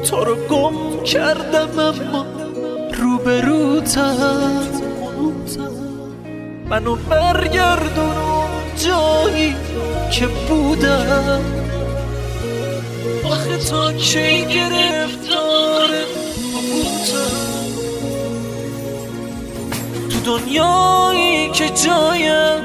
تو رو گم کردم اما روبروتم منو برگردون جایی که بودم آخه تا کی گرفتار بودم تو دنیایی که جایم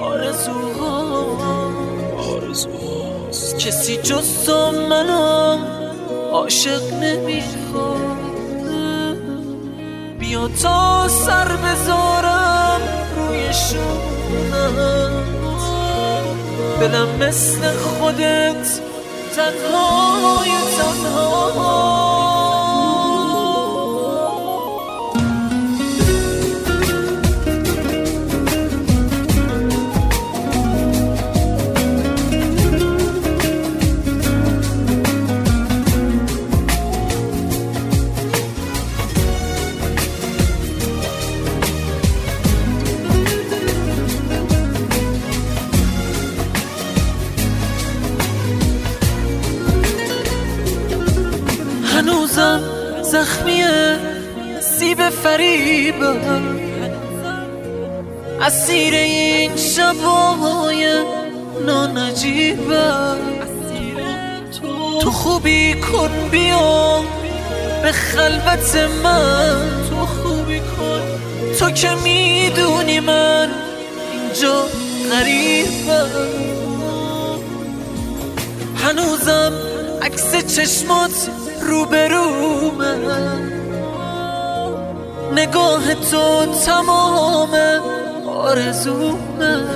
آرزوهاست کسی جز تو منو عاشق نمیخواد بیا تا سر بذارم روی شونم دلم مثل خودت تنهای تنها هنوزم زخمیه سیب فریبم اسیر این شبای نانجیبم تو خوبی کن بیا به خلوت من تو خوبی کن تو که میدونی من اینجا غریبم هنوزم عکس چشمات روبرومه نگاه تو تمام آرزومه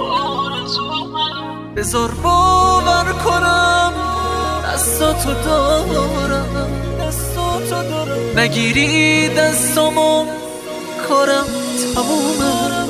بذار باور کنم دستاتو دارم نگیری دستامو کارم تمومه